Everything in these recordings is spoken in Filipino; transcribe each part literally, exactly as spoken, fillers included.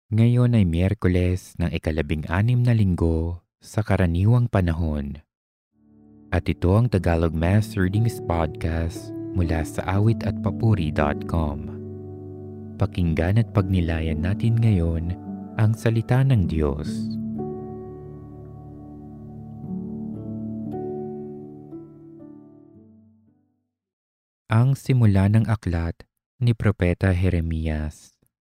Ngayon ay Miyerkules ng ikalabing-anim na linggo sa karaniwang panahon. At ito ang Tagalog Mass Readings Podcast mula sa awit at papuri dot com. Pakinggan at pagnilayan natin ngayon ang salita ng Diyos. Ang simula ng aklat ni Propeta Jeremias.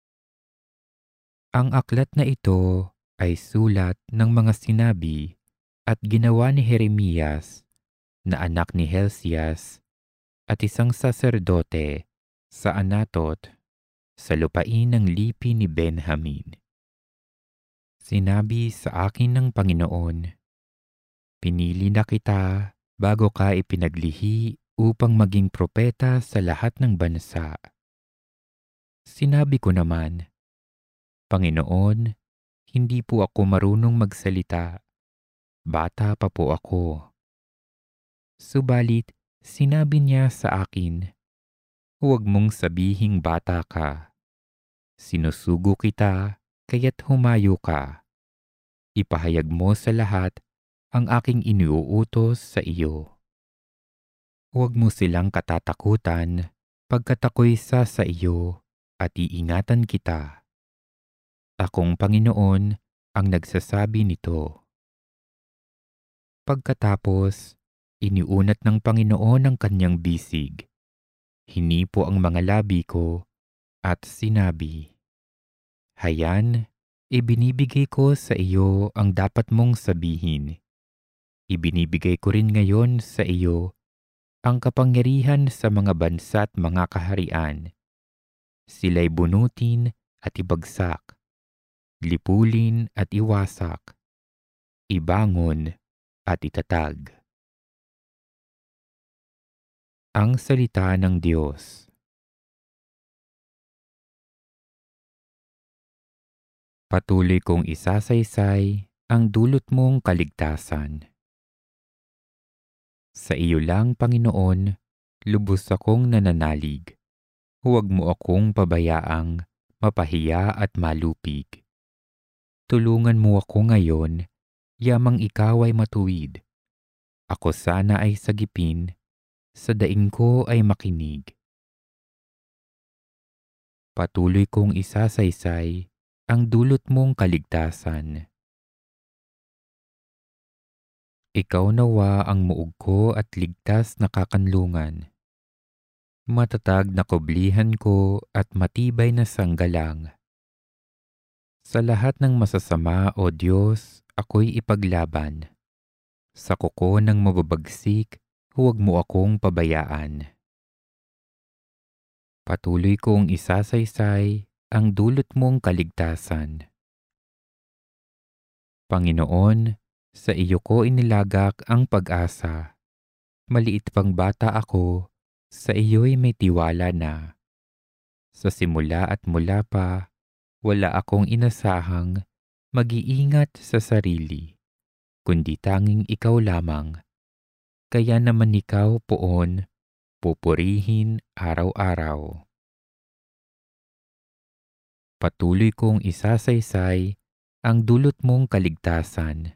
Ang aklat na ito ay sulat ng mga sinabi at ginawa ni Jeremias na anak ni Helcias at isang saserdote sa Anatot sa lupain ng lipi ni Benjamin. Sinabi sa akin ng Panginoon, "Pinili na kita bago ka ipinaglihi upang maging propeta sa lahat ng bansa." Sinabi ko naman, "Panginoon, hindi po ako marunong magsalita. Bata pa po ako." Subalit, sinabi niya sa akin, "Huwag mong sabihing bata ka. Sinusugo kita, kaya't humayo ka. Ipahayag mo sa lahat ang aking iniuutos sa iyo. Huwag mo silang katatakutan pagkat ako'y isa sa iyo at iingatan kita. Akong Panginoon ang nagsasabi nito." Pagkatapos, iniunat ng Panginoon ang kanyang bisig. Hinipo ang mga labi ko at sinabi, "Hayan, ibinibigay ko sa iyo ang dapat mong sabihin. Ibinibigay ko rin ngayon sa iyo ang kapangyarihan sa mga bansa at mga kaharian. Sila'y bunutin at ibagsak, lipulin at iwasak, ibangon at itatag." Ang salita ng Diyos. Patuloy kong isasaysay ang dulot mong kaligtasan. Sa iyo lang, Panginoon, lubos akong nananalig. Huwag mo akong pabayaang mapahiya at malupig. Tulungan mo ako ngayon, yamang ikaw ay matuwid. Ako sana ay sagipin, sa daing ko ay makinig. Patuloy kong isasaysay ang dulot mong kaligtasan. Ikaw nawa ang muog ko at ligtas na kakanlungan. Matatag na kublihan ko at matibay na sanggalang. Sa lahat ng masasama, O Diyos, ako'y ipaglaban. Sa kuko ng mababagsik, huwag mo akong pabayaan. Patuloy kong isasaysay ang dulot mong kaligtasan. Panginoon, sa iyo ko inilagak ang pag-asa. Maliit pang bata ako, sa iyo'y may tiwala na. Sa simula at mula pa, wala akong inasahang mag-iingat sa sarili, kundi tanging ikaw lamang. Kaya naman ikaw poon, pupurihin araw-araw. Patuloy kong isasaysay ang dulot mong kaligtasan.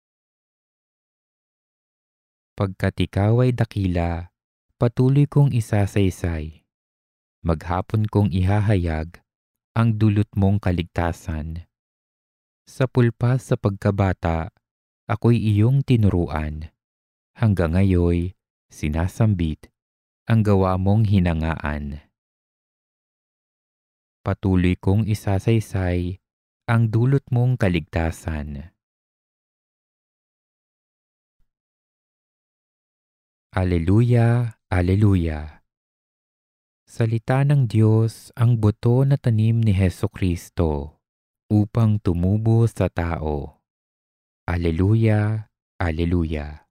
Pagkat ikaw ay dakila, patuloy kong isasaysay. Maghapon kong ihahayag ang dulot mong kaligtasan. Sa pulpa sa pagkabata, ako'y iyong tinuruan. Hanggang ngayoy, sinasambit ang gawa mong hinangaan. Patuloy kong isasaysay ang dulot mong kaligtasan. Aleluya, aleluya. Salita ng Diyos ang buto na tanim ni Hesukristo upang tumubo sa tao. Aleluya, aleluya.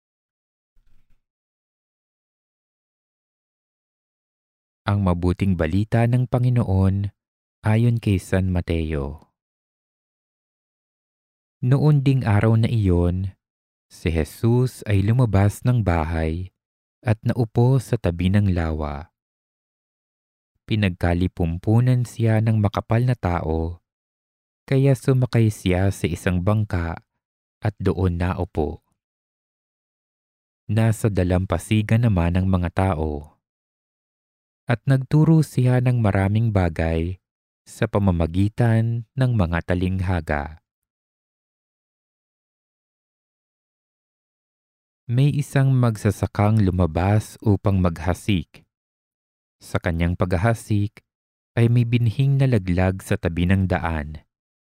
Ang mabuting balita ng Panginoon ayon kay San Mateo. Noon ding araw na iyon, si Jesus ay lumabas ng bahay at naupo sa tabi ng lawa. Pinagkalipumpunan siya ng makapal na tao Kaya sumakay siya sa isang bangka at doon naupo. Nasa dalampasigan naman ang mga tao. At nagturo siya ng maraming bagay sa pamamagitan ng mga talinghaga. May isang magsasakang lumabas upang maghasik. Sa kanyang paghahasik ay may binhing nalaglag sa tabi ng daan.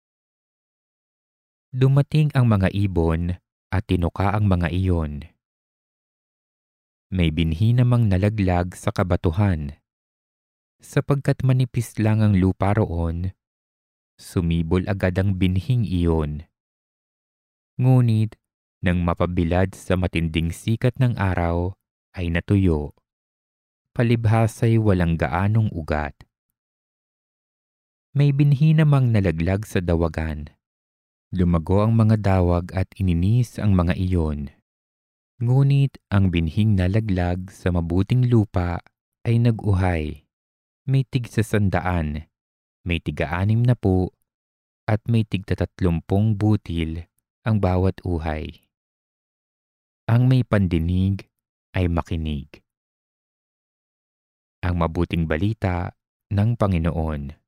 Dumating ang mga ibon at tinuka ang mga iyon. May binhi namang nalaglag sa kabatuhan. Sapagkat manipis lang ang lupa roon, sumibol agad ang binhing iyon. Ngunit nang mapabilad sa matinding sikat ng araw ay natuyo. Palibhasa'y walang gaanong ugat. May binhi namang nalaglag sa dawagan. Lumago ang mga dawag at ininis ang mga iyon. Ngunit ang binhing nalaglag sa mabuting lupa ay nag-uhay. May tig-sasandaan, may tiga-anim na po, at may tigtatatlumpong butil ang bawat uhay. Ang may pandinig ay makinig. Ang mabuting balita ng Panginoon.